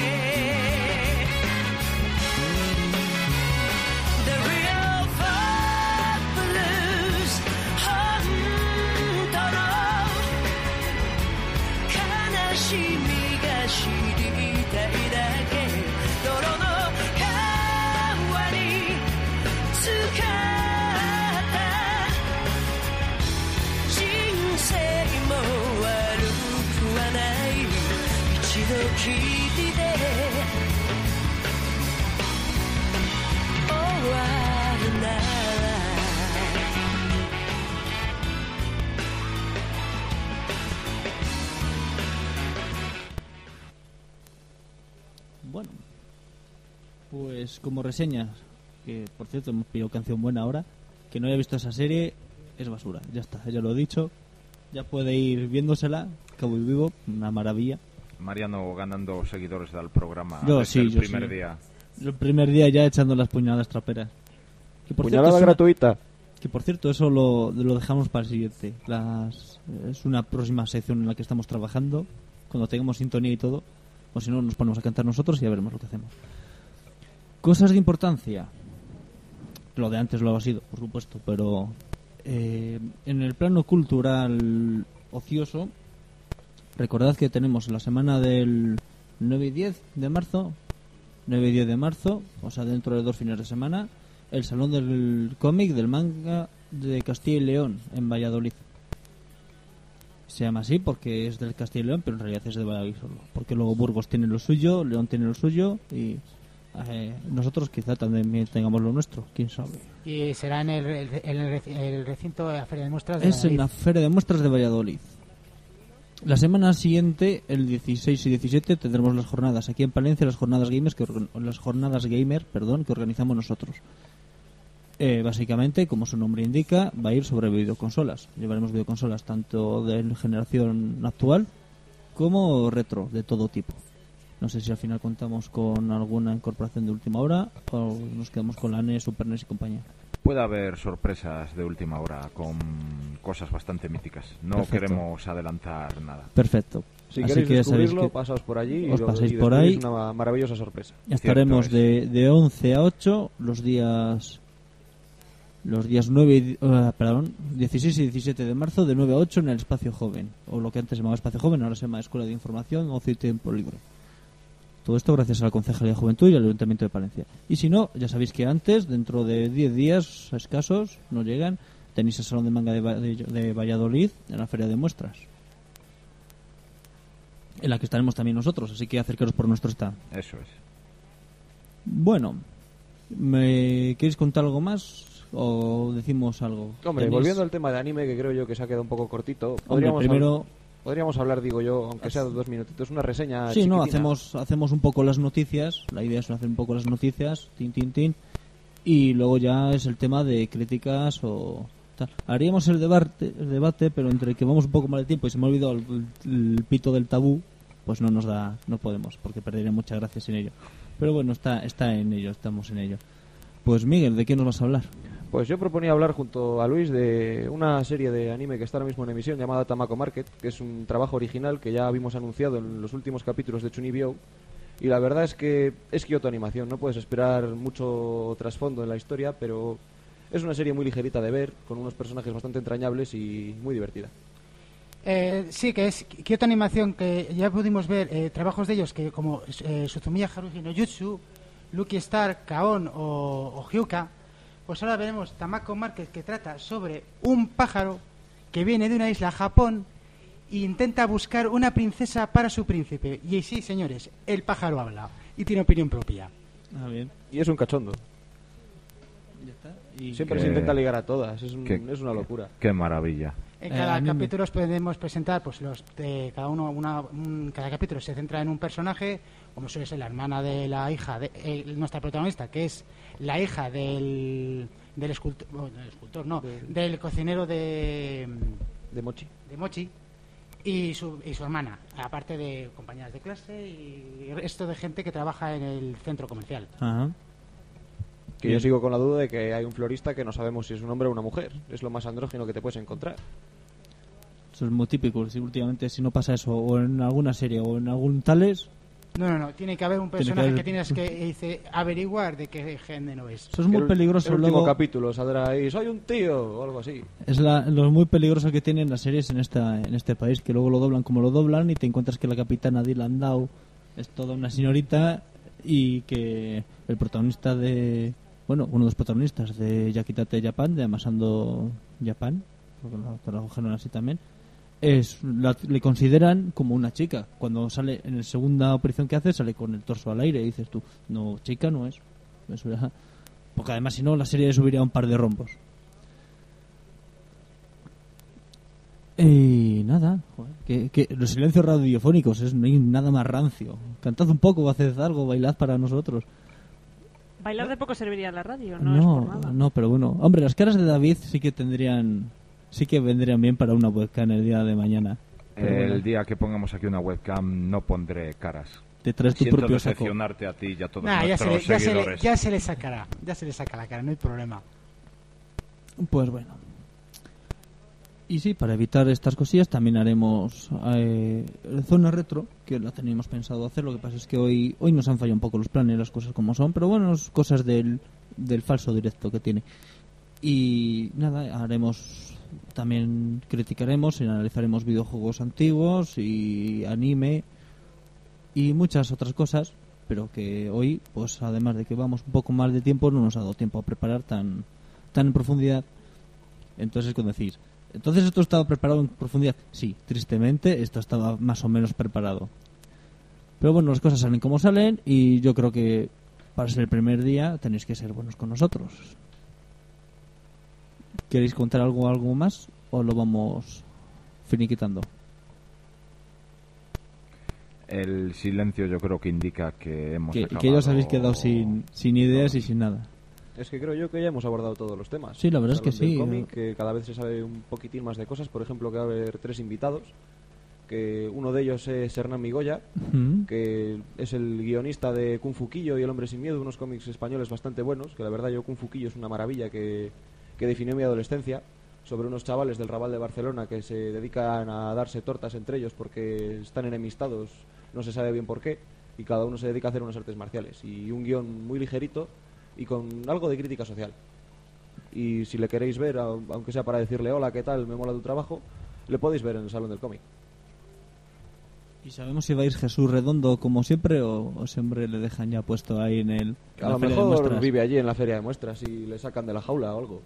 Bueno, pues como reseñas, que por cierto hemos pillado canción buena ahora, que no haya visto esa serie es basura, ya está, ya lo he dicho, ya puede ir viéndosela, Cabo y Vivo, una maravilla. Mariano ganando seguidores del programa yo, desde sí, el yo primer sí. día. El primer día ya echando las puñaladas traperas. Que por Puñalada cierto, gratuita. Que por cierto, eso lo, lo dejamos para el siguiente. Las, es una próxima sección en la que estamos trabajando. Cuando tengamos sintonía y todo. O si no, nos ponemos a cantar nosotros y ya veremos lo que hacemos. Cosas de importancia. Lo de antes lo ha sido, por supuesto. Pero eh, en el plano cultural ocioso, recordad que tenemos la semana del nueve y diez de marzo. nueve y diez de marzo, o sea, dentro de dos fines de semana, el Salón del Cómic del Manga de Castilla y León, en Valladolid. Se llama así porque es del Castilla y León, pero en realidad es de Valladolid solo. Porque luego Burgos tiene lo suyo, León tiene lo suyo y eh, nosotros quizá también tengamos lo nuestro, quién sabe. Y será en el, en el, el recinto de la Feria de Muestras de Es Valladolid. en la Feria de Muestras de Valladolid. La semana siguiente, el dieciséis y diecisiete, tendremos las jornadas aquí en Palencia, las jornadas gamers que organ- las jornadas gamer, perdón, que organizamos nosotros. Eh, básicamente, como su nombre indica, va a ir sobre videoconsolas. Llevaremos videoconsolas tanto de generación actual como retro, de todo tipo. No sé si al final contamos con alguna incorporación de última hora o nos quedamos con la N E S, Super N E S y compañía. Puede haber sorpresas de última hora con cosas bastante míticas. No Perfecto. queremos adelantar nada. Perfecto. Si Así queréis que ya sabéis descubrirlo, que pasaos por allí y, os lo, paséis y por descubrís ahí. una maravillosa sorpresa. Estaremos Cierto de, de once a ocho los días los días nueve y, uh, perdón, dieciséis y diecisiete de marzo de nueve a ocho en el Espacio Joven, o lo que antes se llamaba Espacio Joven, ahora se llama Escuela de Información, Ocio y Tiempo Libre. Todo esto gracias a la Concejalía de Juventud y al Ayuntamiento de Palencia. Y si no, ya sabéis que antes, dentro de diez días escasos, no llegan, tenéis el Salón de Manga de, Va- de, de Valladolid en la Feria de Muestras, en la que estaremos también nosotros, así que acercaros por nuestro stand. Eso es. Bueno, ¿me queréis contar algo más o decimos algo? Hombre, ¿Tenéis- volviendo al tema de anime, que creo yo que se ha quedado un poco cortito, Hombre, podríamos, primero... hab- podríamos hablar, digo yo, aunque sea de dos minutitos, una reseña Sí, no, chiquitina. hacemos, hacemos un poco las noticias. La idea es hacer un poco las noticias, tin, tin, tin. Y luego ya es el tema de críticas o tal. Haríamos el debate, el debate, pero entre que vamos un poco mal de tiempo y se me ha olvidado el, el pito del tabú, pues no nos da, no podemos, porque perdería mucha gracia sin ello. Pero bueno, está, está en ello, estamos en ello. Pues Miguel, ¿de qué nos vas a hablar? Pues yo proponía hablar junto a Luis de una serie de anime que está ahora mismo en emisión llamada Tamako Market, que es un trabajo original que ya vimos anunciado en los últimos capítulos de Chunibyo. Y la verdad es que es Kyoto Animación, no puedes esperar mucho trasfondo en la historia, pero es una serie muy ligerita de ver, con unos personajes bastante entrañables y muy divertida. Eh, sí, que es Kyoto Animación, que ya pudimos ver eh, trabajos de ellos que como eh, Suzumiya Haruhi no Jutsu, Lucky Star, Kaon o, o Hyuka. Pues ahora veremos Tamako Market, que trata sobre un pájaro que viene de una isla, Japón, e intenta buscar una princesa para su príncipe. Y sí, señores, el pájaro habla y tiene opinión propia. Ah, bien. Y es un cachondo. Ya está. Y Siempre que- se intenta ligar a todas, es, un- que- es una locura. Qué maravilla. En Eh, cada anime. capítulo os podemos presentar, pues los de cada uno, una, un- cada capítulo se centra en un personaje, como suele ser la hermana de la hija de eh, nuestra protagonista, que es la hija del del escultor, bueno, del escultor, no, De- del cocinero de, De Mochi. de Mochi y su y su hermana, aparte de compañeras de clase y resto de gente que trabaja en el centro comercial. Ajá. Que yo sigo con la duda de que hay un florista que no sabemos si es un hombre o una mujer. Es lo más andrógino que te puedes encontrar. Eso es muy típico. Si últimamente si no pasa eso o en alguna serie o en algún tales, No, no, no, tiene que haber un Tiene que personaje que, haber- tienes que dice, averiguar de qué género es. eso es muy el, peligroso. El último Luego capítulo saldrá ahí, soy un tío o algo así. es la, lo muy peligroso que tienen las series en esta en este país, que luego lo doblan como lo doblan y te encuentras que la capitana Dylan Dow es toda una señorita y que el protagonista de, bueno, uno de los protagonistas de Yakitate Japan, de Amasando Japan, porque lo tradujeron así también, es la- le consideran como una chica. Cuando sale en la segunda aparición que hace, sale con el torso al aire y dices tú, no, chica no es. Eso ya- porque además si no la serie le subiría un par de rombos. Y nada, joder, que, que los silencios radiofónicos es no hay nada más rancio. Cantad un poco, haced algo, bailad para nosotros. Bailar de poco serviría en la radio, no, es por No, nada. no, pero bueno, hombre, las caras de David sí que tendrían, sí que vendrían bien para una webcam el día de mañana. Pero El bueno, día que pongamos aquí una webcam no pondré caras. te traes tu Siento propio saco. decepcionarte a ti y a todos Nah, ya, se le, nuestros ya, se le, seguidores. ya se le sacará, ya se le saca la cara, no hay problema. Pues bueno. Y sí, para evitar estas cosillas también haremos eh, zona retro, que la teníamos pensado hacer. Lo que pasa es que hoy hoy nos han fallado un poco los planes, las cosas como son, pero bueno, es cosas del, del falso directo que tiene. Y nada, haremos también, criticaremos y analizaremos videojuegos antiguos y anime y muchas otras cosas, pero que hoy, pues además de que vamos un poco más de tiempo, no nos ha dado tiempo a preparar tan tan en profundidad. Entonces, cuando decís, entonces esto estaba preparado en profundidad, sí, tristemente esto estaba más o menos preparado, pero bueno, las cosas salen como salen y yo creo que para ser el primer día tenéis que ser buenos con nosotros. ¿Queréis contar algo algo más o lo vamos finiquitando? El silencio yo creo que indica que hemos que, acabado... que ya os habéis quedado sin, sin ideas y sin nada. Es que creo yo que ya hemos abordado todos los temas. Sí, la verdad es que sí. Cómic, que cada vez se sabe un poquitín más de cosas. Por ejemplo, que va a haber tres invitados. Que uno de ellos es Hernán Migoya, uh-huh. que es el guionista de Kung Fu Quillo y El Hombre Sin Miedo, unos cómics españoles bastante buenos. Que la verdad yo Kung Fu Quillo es una maravilla que, que definió mi adolescencia. Sobre unos chavales del Raval de Barcelona que se dedican a darse tortas entre ellos porque están enemistados, no se sabe bien por qué, y cada uno se dedica a hacer unas artes marciales. Y un guión muy ligerito y con algo de crítica social. Y si le queréis ver, aunque sea para decirle hola, ¿qué tal? Me mola tu trabajo, le podéis ver en el Salón del Cómic. ¿Y sabemos si va a ir Jesús Redondo como siempre o, o siempre le dejan ya puesto ahí en el en a lo mejor vive allí en la feria de muestras y le sacan de la jaula o algo?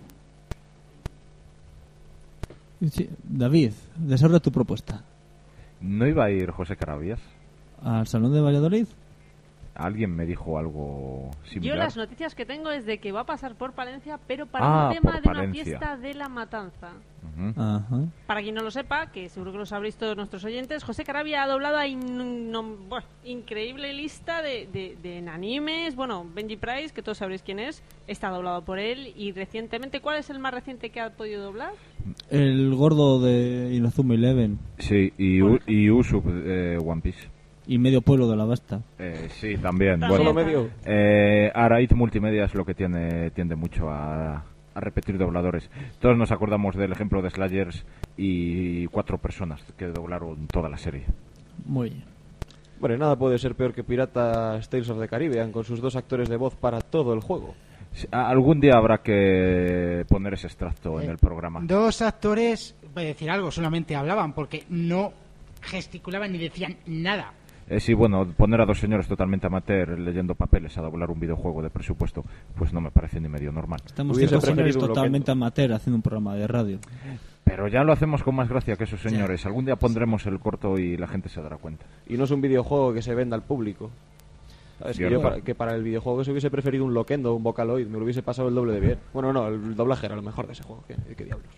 Sí, David, desarrolla tu propuesta. ¿No iba a ir José Carabias al Salón de Valladolid? Alguien me dijo algo similar. Yo las noticias que tengo es de que va a pasar por Palencia, pero para ah, un tema de Palencia. Una fiesta de la matanza. Uh-huh. Ajá. Para quien no lo sepa, que seguro que lo sabréis todos nuestros oyentes, José Carabia ha doblado a in, no, bueno, increíble lista de, de, de en animes. Bueno, Benji Price, que todos sabréis quién es, está doblado por él. Y recientemente, ¿cuál es el más reciente que ha podido doblar? El gordo de Inazuma Eleven. Sí, y, U- y Usopp de eh, One Piece. Y medio pueblo de Alabasta. Eh, sí, también. ¿También? Bueno, medio. Eh, Araid Multimedia es lo que tiene tiende mucho a, a repetir dobladores. Todos nos acordamos del ejemplo de Slayers y cuatro personas que doblaron toda la serie. Muy bien. Bueno, nada puede ser peor que Piratas Tales of the Caribbean con sus dos actores de voz para todo el juego. Sí, algún día habrá que poner ese extracto eh, en el programa. Dos actores, voy a decir algo, solamente hablaban porque no gesticulaban ni decían nada. Eh, sí, bueno, poner a dos señores totalmente amateur leyendo papeles a doblar un videojuego de presupuesto, pues no me parece ni medio normal. Estamos cinco señores totalmente amateur haciendo un programa de radio. Pero ya lo hacemos con más gracia que esos señores. Algún día pondremos el corto y la gente se dará cuenta. Y no es un videojuego que se venda al público. ¿Sabes? Que, yo para, que para el videojuego se hubiese preferido un Loquendo o un Vocaloid, me lo hubiese pasado el doble de bien. Bueno, no, el doblaje era lo mejor de ese juego. ¿Qué, qué diablos?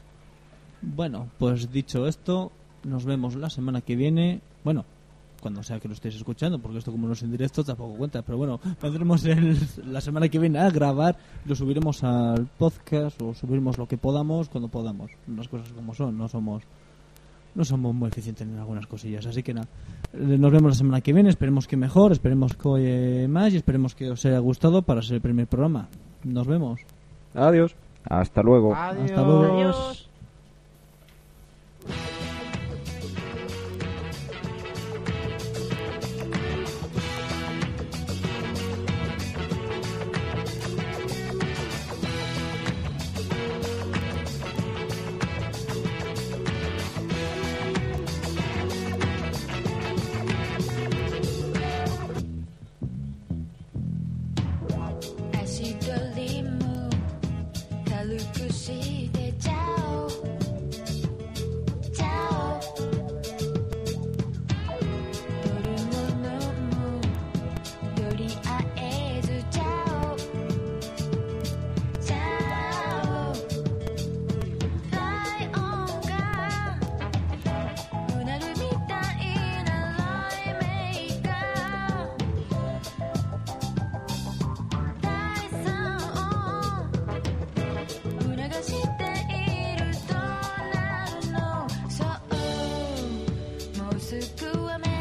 Bueno, pues dicho esto, nos vemos la semana que viene. Bueno, cuando sea que lo estéis escuchando, porque esto como no es en directo tampoco cuenta, pero bueno, vendremos el, la semana que viene a grabar, lo subiremos al podcast o subiremos lo que podamos cuando podamos, las cosas como son, no somos no somos muy eficientes en algunas cosillas, así que nada, nos vemos la semana que viene, esperemos que mejor, esperemos que oye más y esperemos que os haya gustado para ser el primer programa. Nos vemos. Adiós. Hasta luego. Adiós. Hasta luego. Adiós. School